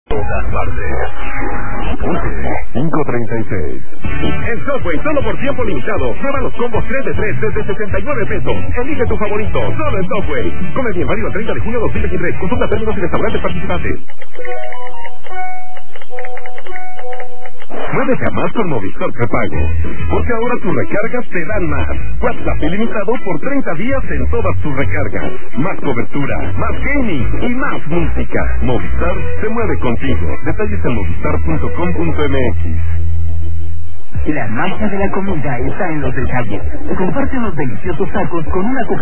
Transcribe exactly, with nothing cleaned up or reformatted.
todas partes. cinco treinta y seis. En Subway, solo por tiempo limitado. Prueba los combos tres de tres desde sesenta y nueve pesos. Elige tu favorito, solo en Subway. Come bien, válido el treinta de junio de dos mil veintitrés. Consulta términos y restaurantes participantes. Muévete a más con Movistar Prepago, porque ahora tus recargas te dan más. WhatsApp ilimitado por treinta días en todas tus recargas. Más cobertura, más gaming y más música. Movistar se mueve contigo. Detalles en movistar punto com punto m x. La magia de la comida está en los detalles. Comparte los deliciosos tacos con una